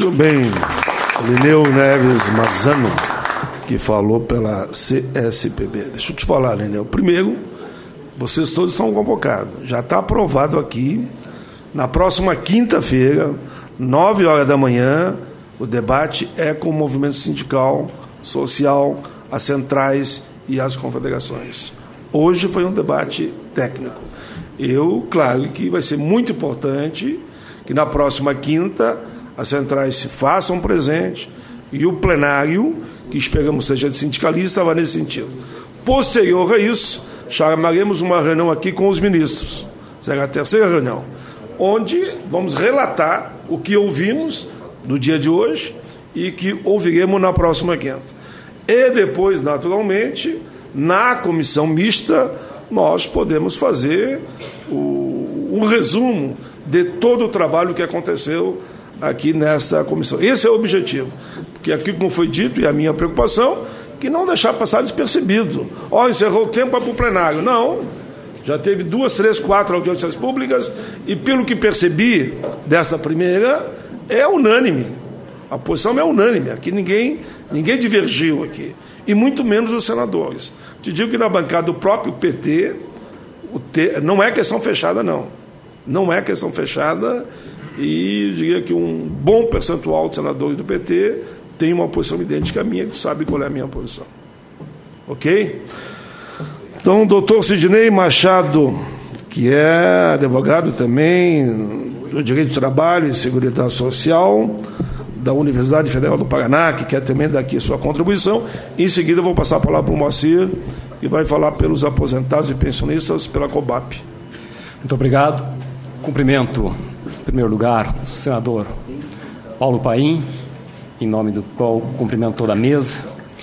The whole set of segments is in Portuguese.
Muito bem. Lineu Neves Mazzano, que falou pela CSPB. Deixa eu te falar, Lineu. Primeiro, vocês todos estão convocados. Já está aprovado aqui. Na próxima quinta-feira, 9 horas da manhã, o debate é com o movimento sindical, social, as centrais e as confederações. Hoje foi um debate técnico. Claro que vai ser muito importante que na próxima quinta as centrais se façam presentes e o plenário, que esperamos seja de sindicalista, vá nesse sentido. Posterior a isso, chamaremos uma reunião aqui com os ministros. Será a terceira reunião, onde vamos relatar o que ouvimos no dia de hoje e que ouviremos na próxima quinta. E depois, naturalmente, na comissão mista, nós podemos fazer um resumo de todo o trabalho que aconteceu aqui nesta comissão. Esse é o objetivo. Porque aqui, como foi dito, e a minha preocupação, que não deixar passar despercebido. Encerrou o tempo para o plenário. Não. Já teve 2, 3, 4 audiências públicas e, pelo que percebi desta primeira, é unânime. A posição é unânime. Aqui ninguém divergiu aqui. E muito menos os senadores. Te digo que na bancada do próprio PT, não é questão fechada, não. Não é questão fechada e diria que um bom percentual de senadores do PT tem uma posição idêntica à minha, que sabe qual é a minha posição. Ok? Então, doutor Sidney Machado, que é advogado também do Direito do Trabalho e Seguridade Social da Universidade Federal do Paraná, que quer também dar aqui sua contribuição. Em seguida, eu vou passar a palavra para o Moacir, que vai falar pelos aposentados e pensionistas pela COBAP. Muito obrigado. Cumprimento, em primeiro lugar, o senador Paulo Paim, em nome do qual cumprimento toda a mesa.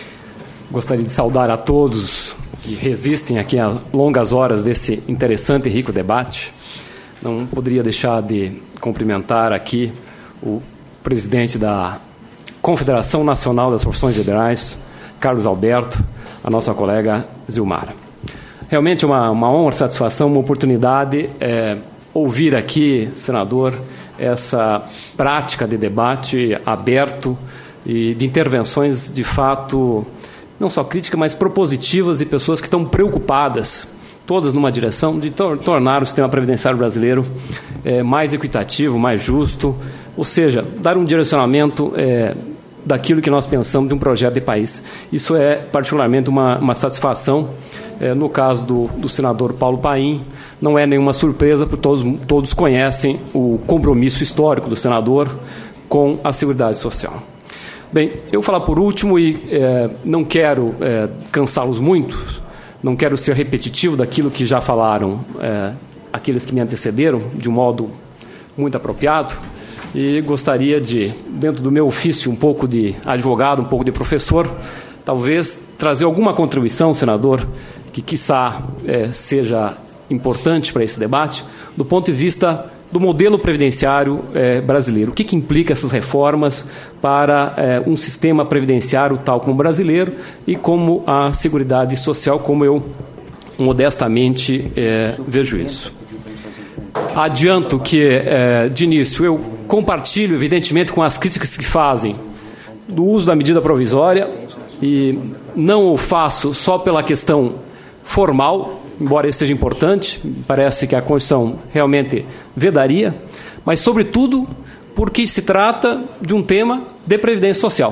Gostaria de saudar a todos que resistem aqui a longas horas desse interessante e rico debate. Não poderia deixar de cumprimentar aqui o presidente da Confederação Nacional das Profissões Liberais, Carlos Alberto, a nossa colega Zilmara. Realmente uma honra, satisfação, uma oportunidade ouvir aqui, senador, essa prática de debate aberto e de intervenções, de fato, não só críticas, mas propositivas, de pessoas que estão preocupadas, todas numa direção de tornar o sistema previdenciário brasileiro mais equitativo, mais justo, ou seja, dar um direcionamento daquilo que nós pensamos de um projeto de país. Isso é particularmente uma satisfação. No caso do senador Paulo Paim, não é nenhuma surpresa, porque todos conhecem o compromisso histórico do senador com a Seguridade Social. Bem, eu vou falar por último e não quero cansá-los muito, não quero ser repetitivo daquilo que já falaram aqueles que me antecederam, de um modo muito apropriado, e gostaria de, dentro do meu ofício, um pouco de advogado, um pouco de professor, talvez trazer alguma contribuição, senador, que quiçá seja importante para esse debate, do ponto de vista do modelo previdenciário brasileiro. O que implica essas reformas para um sistema previdenciário tal como o brasileiro e como a Seguridade Social, como eu modestamente vejo isso. Adianto que, de início, eu compartilho, evidentemente, com as críticas que fazem do uso da medida provisória e não o faço só pela questão formal, embora isso seja importante, parece que a Constituição realmente vedaria, mas, sobretudo, porque se trata de um tema de previdência social.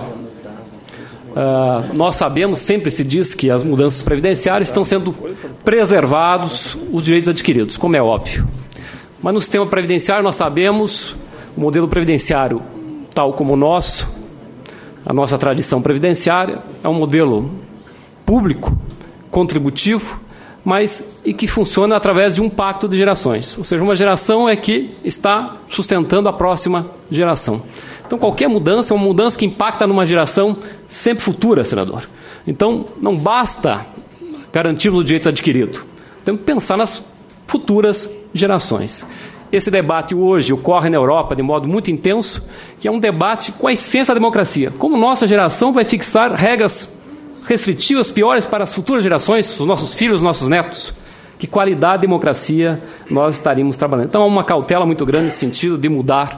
Nós sabemos, sempre se diz que as mudanças previdenciárias estão sendo preservados os direitos adquiridos, como é óbvio. Mas no sistema previdenciário nós sabemos, o modelo previdenciário tal como o nosso, a nossa tradição previdenciária, é um modelo público, contributivo, mas e que funciona através de um pacto de gerações. Ou seja, uma geração é que está sustentando a próxima geração. Então, qualquer mudança é uma mudança que impacta numa geração sempre futura, senador. Então, não basta garantirmos o direito adquirido. Temos que pensar nas futuras gerações. Esse debate hoje ocorre na Europa de modo muito intenso, que é um debate com a essência da democracia. Como nossa geração vai fixar regras restritivas piores para as futuras gerações, os nossos filhos, os nossos netos? Que qualidade de democracia nós estaríamos trabalhando? Então, há uma cautela muito grande nesse sentido de mudar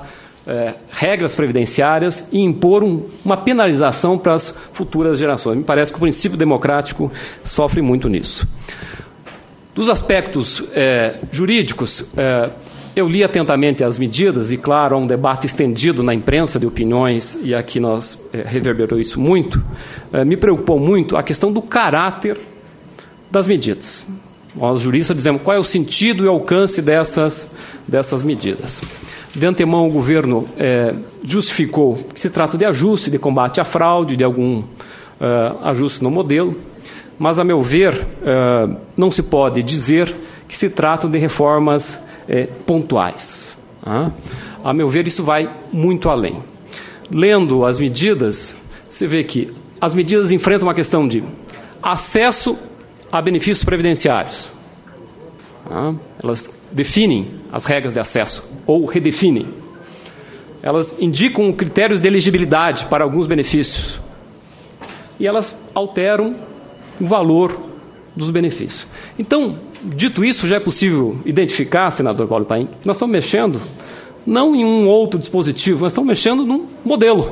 regras previdenciárias e impor uma penalização para as futuras gerações. Me parece que o princípio democrático sofre muito nisso. Dos aspectos jurídicos, eu li atentamente as medidas e, claro, há um debate estendido na imprensa de opiniões, e aqui nós reverberou isso muito. Me preocupou muito a questão do caráter das medidas. Nós, juristas, dizemos qual é o sentido e alcance dessas medidas. De antemão, o governo justificou que se trata de ajuste, de combate à fraude, de algum ajuste no modelo, mas, a meu ver, não se pode dizer que se tratam de reformas pontuais. A meu ver, isso vai muito além. Lendo as medidas, você vê que as medidas enfrentam uma questão de acesso a benefícios previdenciários. Elas definem as regras de acesso, ou redefinem. Elas indicam critérios de elegibilidade para alguns benefícios. E elas alteram o valor dos benefícios. Então, dito isso, já é possível identificar, senador Paulo Paim, que nós estamos mexendo não em um outro dispositivo, nós estamos mexendo num modelo.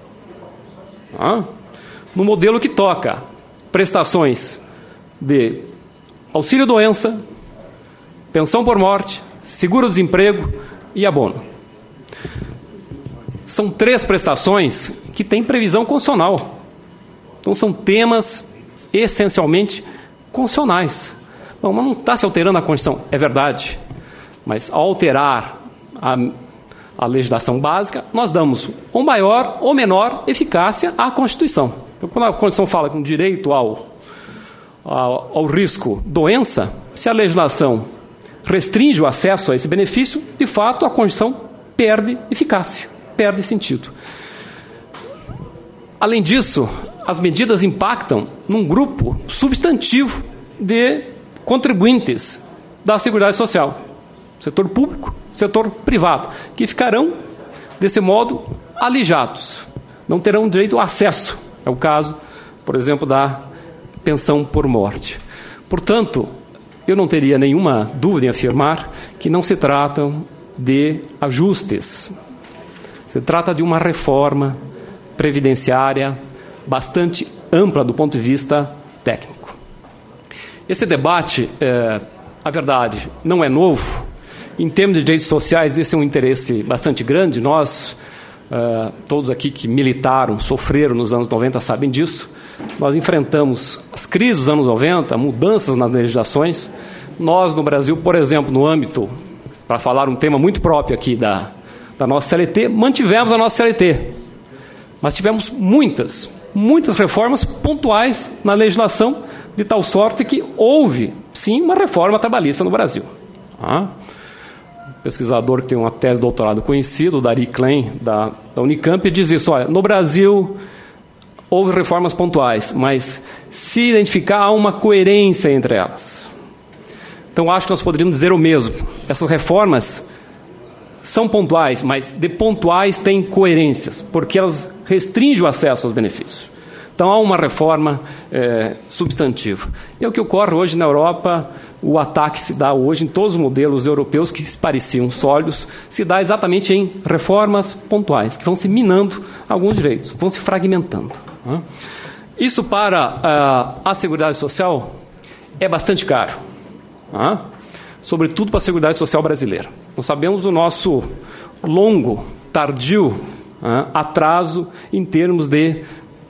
No modelo que toca prestações de auxílio-doença, pensão por morte, seguro-desemprego e abono. São 3 prestações que têm previsão constitucional. Então, são temas essencialmente constitucionais. Bom, mas não está se alterando a Constituição, é verdade. Mas, ao alterar a legislação básica, nós damos ou maior ou menor eficácia à Constituição. Então, quando a Constituição fala com direito ao risco doença, se a legislação restringe o acesso a esse benefício, de fato a Constituição perde eficácia, perde sentido. Além disso, as medidas impactam num grupo substantivo de contribuintes da Seguridade Social, setor público, setor privado, que ficarão, desse modo, alijados, não terão direito ao acesso. É o caso, por exemplo, da pensão por morte. Portanto, eu não teria nenhuma dúvida em afirmar que não se tratam de ajustes. Se trata de uma reforma previdenciária bastante ampla do ponto de vista técnico. Esse debate, a verdade, não é novo. Em termos de direitos sociais, esse é um interesse bastante grande. Nós, todos aqui que militaram, sofreram nos anos 90, sabem disso. Nós enfrentamos as crises dos anos 90, mudanças nas legislações. Nós, no Brasil, por exemplo, no âmbito, para falar um tema muito próprio aqui da nossa CLT, mantivemos a nossa CLT. Mas tivemos muitas reformas pontuais na legislação, de tal sorte que houve, sim, uma reforma trabalhista no Brasil. Um pesquisador que tem uma tese de doutorado conhecido, o Dari Klein, da Unicamp, diz isso: olha, no Brasil houve reformas pontuais, mas se identificar, há uma coerência entre elas. Então, acho que nós poderíamos dizer o mesmo. Essas reformas são pontuais, mas de pontuais têm coerências, porque elas restringem o acesso aos benefícios. Então, há uma reforma substantiva. E é o que ocorre hoje na Europa. O ataque se dá hoje em todos os modelos europeus que pareciam sólidos, se dá exatamente em reformas pontuais, que vão se minando alguns direitos, vão se fragmentando. Isso para a Seguridade Social é bastante caro, sobretudo para a Seguridade Social brasileira. Nós sabemos do nosso longo, tardio atraso em termos de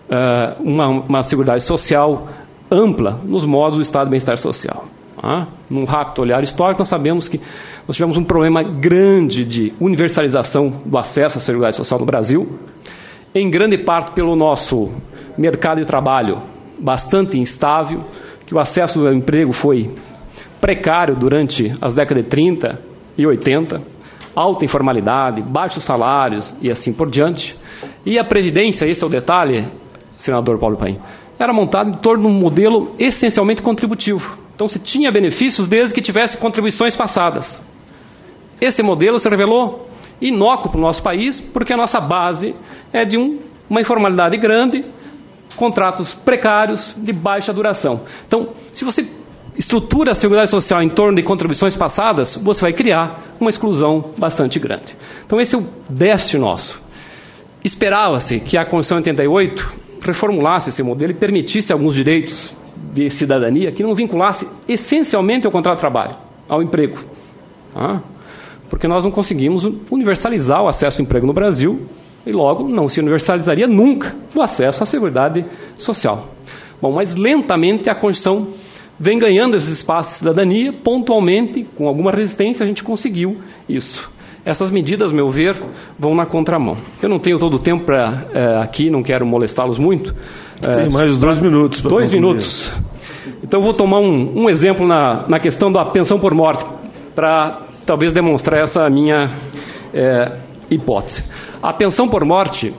uma Seguridade Social ampla nos modos do Estado de Bem-Estar Social. Num rápido olhar histórico, nós sabemos que nós tivemos um problema grande de universalização do acesso à Seguridade Social no Brasil, em grande parte pelo nosso mercado de trabalho bastante instável, que o acesso ao emprego foi precário durante as décadas de 30 e 80, alta informalidade, baixos salários e assim por diante. E a Previdência, esse é o detalhe, senador Paulo Paim, era montada em torno de um modelo essencialmente contributivo. Então, se tinha benefícios desde que tivesse contribuições passadas. Esse modelo se revelou inócuo para o nosso país, porque a nossa base é de uma informalidade grande, contratos precários de baixa duração. Então, se você estrutura a Seguridade Social em torno de contribuições passadas, você vai criar uma exclusão bastante grande. Então, esse é o déficit nosso. Esperava-se que a Constituição 88 reformulasse esse modelo e permitisse alguns direitos de cidadania que não vinculasse essencialmente ao contrato de trabalho, ao emprego. Porque nós não conseguimos universalizar o acesso ao emprego no Brasil e, logo, não se universalizaria nunca o acesso à Seguridade Social. Bom, mas lentamente a Constituição vem ganhando esses espaços de cidadania, pontualmente, com alguma resistência, a gente conseguiu isso. Essas medidas, a meu ver, vão na contramão. Eu não tenho todo o tempo para aqui, não quero molestá-los muito. Tem mais 2 minutos. 2 minutos. Então, vou tomar um exemplo na questão da pensão por morte, para talvez demonstrar essa minha hipótese. A pensão por morte,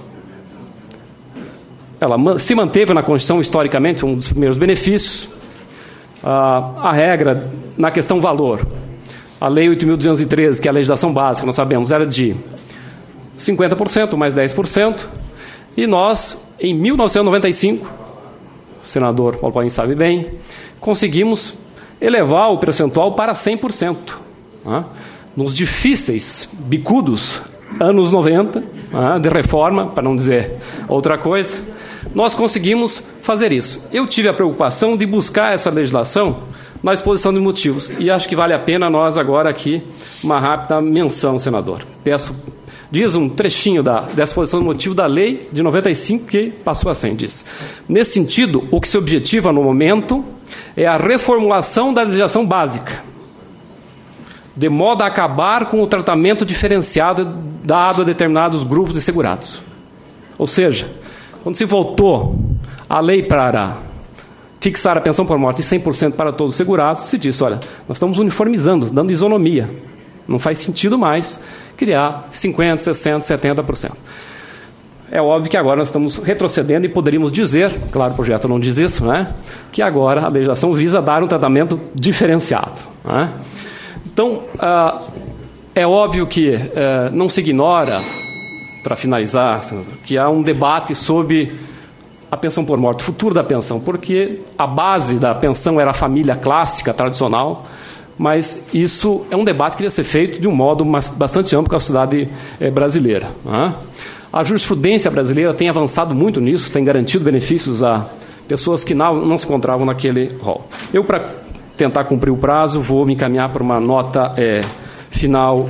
ela se manteve na Constituição historicamente, foi um dos primeiros benefícios. A regra na questão valor, a Lei 8.213, que é a legislação básica, nós sabemos, era de 50% mais 10%, e nós, em 1995, o senador Paulo Paim sabe bem, conseguimos elevar o percentual para 100%. Nos difíceis, bicudos, anos 90, de reforma, para não dizer outra coisa, nós conseguimos fazer isso. Eu tive a preocupação de buscar essa legislação na exposição de motivos, e acho que vale a pena nós agora aqui uma rápida menção, senador. Diz um trechinho da exposição de motivo da lei de 95 que passou a 100, diz. Nesse sentido, o que se objetiva no momento é a reformulação da legislação básica, de modo a acabar com o tratamento diferenciado dado a determinados grupos de segurados. Ou seja, quando se voltou a lei para fixar a pensão por morte de 100% para todos os segurados, se disse, olha, nós estamos uniformizando, dando isonomia. Não faz sentido mais criar 50%, 60%, 70%. É óbvio que agora nós estamos retrocedendo e poderíamos dizer, claro, o projeto não diz isso, que agora a legislação visa dar um tratamento diferenciado. Então, é óbvio que não se ignora, para finalizar, que há um debate sobre a pensão por morte, o futuro da pensão, porque a base da pensão era a família clássica, tradicional, mas isso é um debate que deveria ser feito de um modo bastante amplo com a sociedade brasileira. A jurisprudência brasileira tem avançado muito nisso, tem garantido benefícios a pessoas que não se encontravam naquele rol. Eu, para tentar cumprir o prazo, vou me encaminhar para uma nota final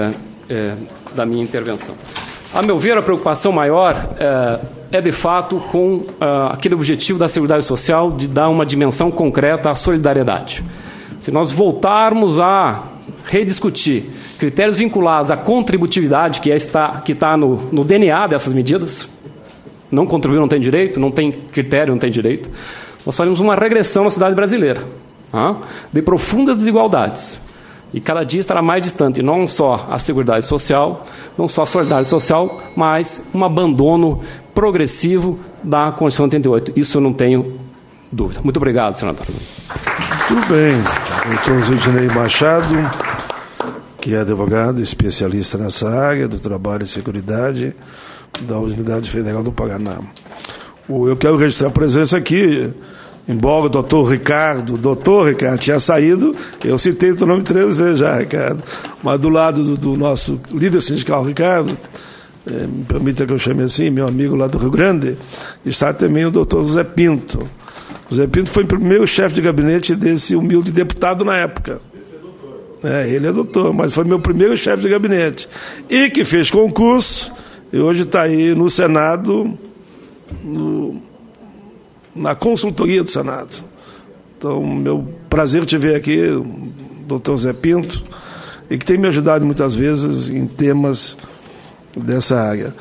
da minha intervenção. A meu ver, a preocupação maior é de fato com aquele objetivo da Seguridade Social de dar uma dimensão concreta à solidariedade. Se nós voltarmos a rediscutir critérios vinculados à contributividade, que está no DNA dessas medidas, não contribuir não tem direito, não tem critério, não tem direito, nós faremos uma regressão na sociedade brasileira, de profundas desigualdades. E cada dia estará mais distante, não só a Seguridade Social, não só a solidariedade social, mas um abandono progressivo da Constituição 88. Isso eu não tenho dúvida. Muito obrigado, senador. Tudo bem. Doutor Zidnei Machado, que é advogado, especialista nessa área do trabalho e seguridade da Unidade Federal do Paraná. Eu quero registrar a presença aqui. Embora o doutor Ricardo tinha saído, eu citei o nome 3 vezes já, Ricardo. Mas do lado do nosso líder sindical, Ricardo, me permita que eu chame assim, meu amigo lá do Rio Grande, está também o doutor José Pinto. O José Pinto foi o primeiro chefe de gabinete desse humilde deputado na época. Ele é doutor, mas foi meu primeiro chefe de gabinete. E que fez concurso, e hoje está aí no Senado, na consultoria do Senado. Então, meu prazer te ver aqui, doutor Zé Pinto, e que tem me ajudado muitas vezes em temas dessa área.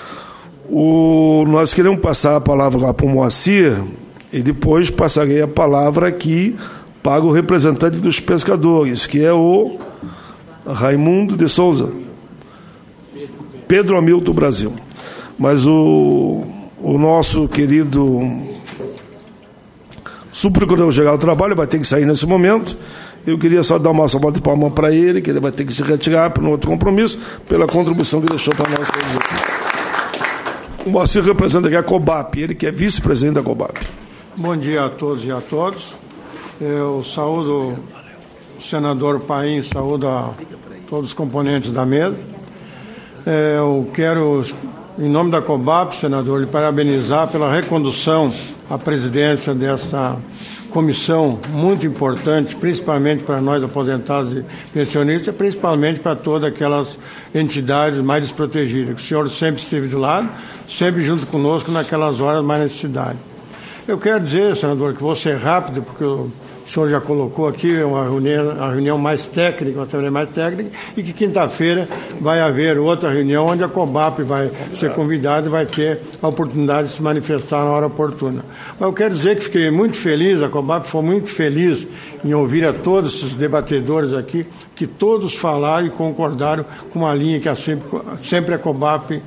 Nós queremos passar a palavra lá para o Moacir, e depois passarei a palavra aqui para o representante dos pescadores, que é o Raimundo de Souza, Pedro Hamilton Brasil. Mas o nosso querido subprocurador-geral do Trabalho vai ter que sair nesse momento. Eu queria só dar uma salva de palmas para ele, que ele vai ter que se retirar para um outro compromisso, pela contribuição que deixou para nós todos aqui. O Moacir representa aqui a COBAP, ele que é vice-presidente da COBAP. Bom dia a todos e a todas. Eu saúdo o senador Paim, saúdo a todos os componentes da mesa. Eu quero, em nome da COBAP, senador, lhe parabenizar pela recondução à presidência desta comissão muito importante, principalmente para nós aposentados e pensionistas, principalmente para todas aquelas entidades mais desprotegidas, que o senhor sempre esteve do lado, sempre junto conosco naquelas horas mais necessidade. Eu quero dizer, senador, que vou ser rápido, porque o senhor já colocou aqui uma reunião mais técnica, uma assembleia mais técnica, e que quinta-feira vai haver outra reunião onde a COBAP vai ser convidada e vai ter a oportunidade de se manifestar na hora oportuna. Mas eu quero dizer que fiquei muito feliz, a COBAP foi muito feliz em ouvir a todos esses debatedores aqui, que todos falaram e concordaram com uma linha que sempre a COBAP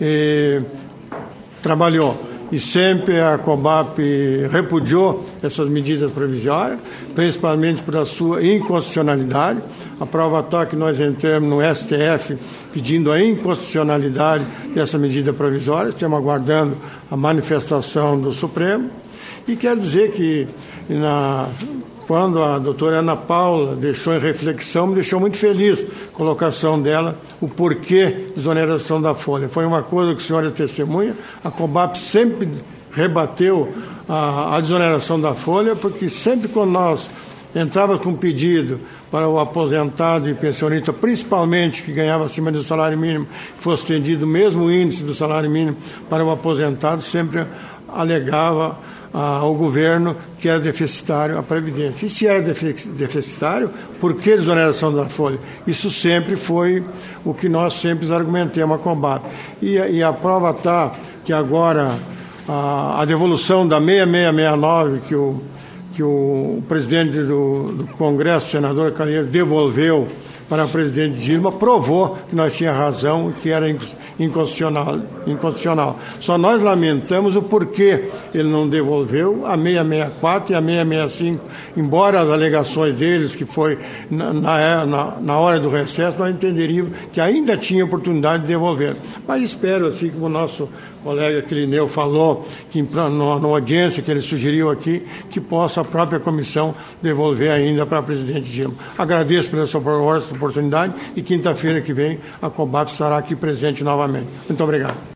trabalhou. E sempre a COBAP repudiou essas medidas provisórias, principalmente por a sua inconstitucionalidade. A prova está que nós entramos no STF pedindo a inconstitucionalidade dessa medida provisória, estamos aguardando a manifestação do Supremo. E quero dizer que quando a doutora Ana Paula deixou em reflexão, me deixou muito feliz a colocação dela, o porquê de exoneração da folha. Foi uma coisa que o senhor é testemunha, a COBAP sempre rebateu a desoneração da folha, porque sempre quando nós entrávamos com um pedido para o aposentado e pensionista, principalmente que ganhava acima do salário mínimo, que fosse estendido o mesmo índice do salário mínimo para o aposentado, sempre alegava ao governo que era deficitário a Previdência. E se era deficitário, por que desoneração da folha? Isso sempre foi o que nós sempre argumentamos a COBAP. E a prova está que agora a devolução da 6669, que o presidente do Congresso, senador Calheiro, devolveu para a presidente Dilma, provou que nós tínhamos razão e que era inconstitucional. Só nós lamentamos o porquê ele não devolveu a 664 e a 665, embora as alegações deles, que foi na hora do recesso, nós entenderíamos que ainda tinha oportunidade de devolver. Mas espero, assim como o nosso colega Quirineu falou, que na audiência que ele sugeriu aqui, que possa a própria comissão devolver ainda para a presidente Dilma. Agradeço pela sua oportunidade e quinta-feira que vem a COBAP estará aqui presente novamente. Muito obrigado.